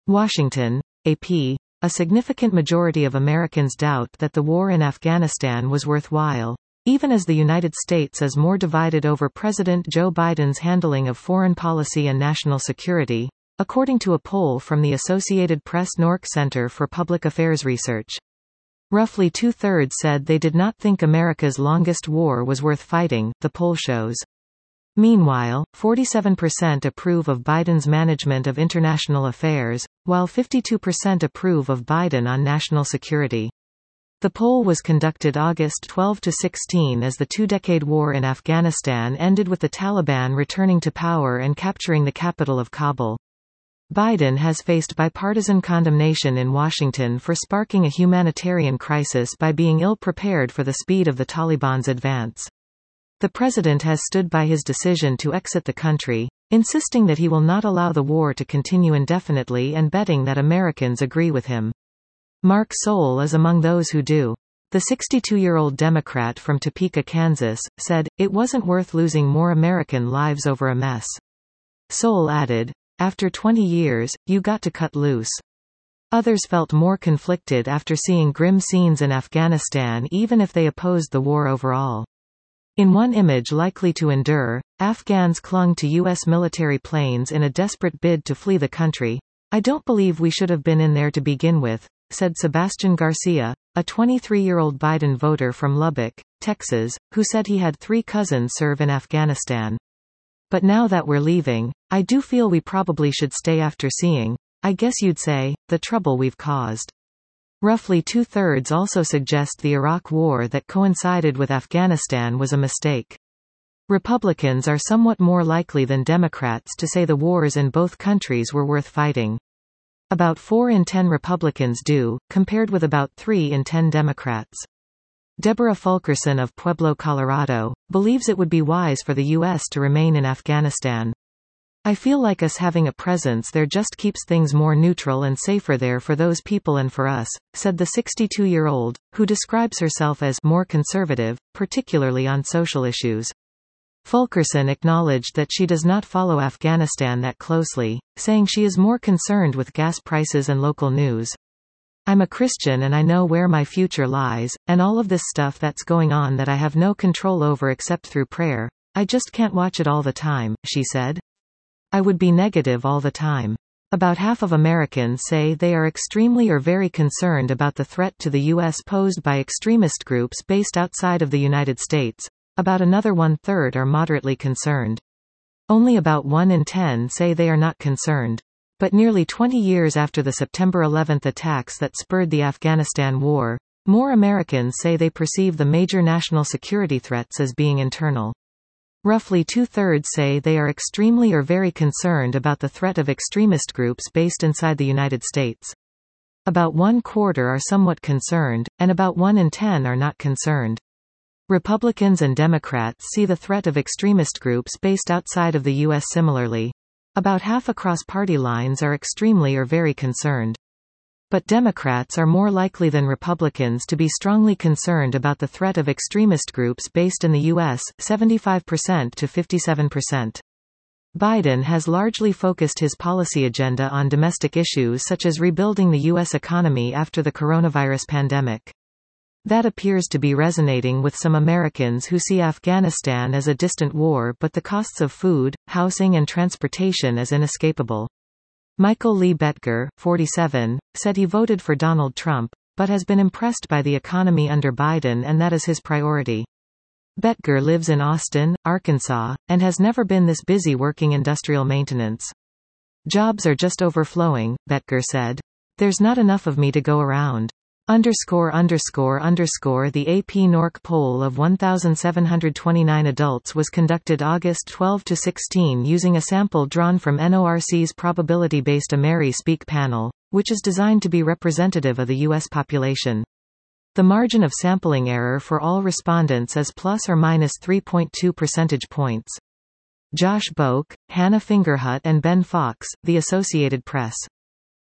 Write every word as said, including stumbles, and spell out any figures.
Washington, A P. A significant majority of Americans doubt that the war in Afghanistan was worthwhile, even as the United States is more divided over President Joe Biden's handling of foreign policy and national security, according to a poll from the Associated Press N O R C Center for Public Affairs Research. Roughly two-thirds said they did not think America's longest war was worth fighting, the poll shows. Meanwhile, forty-seven percent approve of Biden's management of international affairs, while fifty-two percent approve of Biden on national security. The poll was conducted August twelfth to sixteenth as the two-decade war in Afghanistan ended with the Taliban returning to power and capturing the capital of Kabul. Biden has faced bipartisan condemnation in Washington for sparking a humanitarian crisis by being ill-prepared for the speed of the Taliban's advance. The president has stood by his decision to exit the country, insisting that he will not allow the war to continue indefinitely and betting that Americans agree with him. Mark Soule is among those who do. The sixty-two-year-old Democrat from Topeka, Kansas, said, "It wasn't worth losing more American lives over a mess." Soule added, "After twenty years, you got to cut loose." Others felt more conflicted after seeing grim scenes in Afghanistan even if they opposed the war overall. In one image likely to endure, Afghans clung to U S military planes in a desperate bid to flee the country. "I don't believe we should have been in there to begin with," said Sebastian Garcia, a twenty-three-year-old Biden voter from Lubbock, Texas, who said he had three cousins serve in Afghanistan. "But now that we're leaving, I do feel we probably should stay after seeing, I guess you'd say, the trouble we've caused." Roughly two-thirds also suggest the Iraq War that coincided with Afghanistan was a mistake. Republicans are somewhat more likely than Democrats to say the wars in both countries were worth fighting. About four in ten Republicans do, compared with about three in ten Democrats. Deborah Fulkerson of Pueblo, Colorado, believes it would be wise for the U S to remain in Afghanistan. "I feel like us having a presence there just keeps things more neutral and safer there for those people and for us," said the sixty-two-year-old, who describes herself as more conservative, particularly on social issues. Fulkerson acknowledged that she does not follow Afghanistan that closely, saying she is more concerned with gas prices and local news. "I'm a Christian and I know where my future lies, and all of this stuff that's going on that I have no control over except through prayer. I just can't watch it all the time," she said. "I would be negative all the time." About half of Americans say they are extremely or very concerned about the threat to the U S posed by extremist groups based outside of the United States. About another one-third are moderately concerned. Only about one in ten say they are not concerned. But nearly twenty years after the September eleventh attacks that spurred the Afghanistan war, more Americans say they perceive the major national security threats as being internal. Roughly two-thirds say they are extremely or very concerned about the threat of extremist groups based inside the United States. About one-quarter are somewhat concerned, and about one in ten are not concerned. Republicans and Democrats see the threat of extremist groups based outside of the U S similarly. About half across party lines are extremely or very concerned. But Democrats are more likely than Republicans to be strongly concerned about the threat of extremist groups based in the U S, seventy-five percent to fifty-seven percent. Biden has largely focused his policy agenda on domestic issues such as rebuilding the U S economy after the coronavirus pandemic. That appears to be resonating with some Americans who see Afghanistan as a distant war but the costs of food, housing and transportation as inescapable. Michael Lee Betger, forty-seven, said he voted for Donald Trump, but has been impressed by the economy under Biden and that is his priority. Betger lives in Austin, Arkansas, and has never been this busy working industrial maintenance. "Jobs are just overflowing," Betger said. "There's not enough of me to go around." Underscore underscore underscore The A P N O R C poll of one thousand seven hundred twenty-nine adults was conducted August twelfth to sixteenth using a sample drawn from N O R C's probability-based Ameri Speak panel, which is designed to be representative of the U S population. The margin of sampling error for all respondents is plus or minus three point two percentage points. Josh Boak, Hannah Fingerhut and Ben Fox, The Associated Press.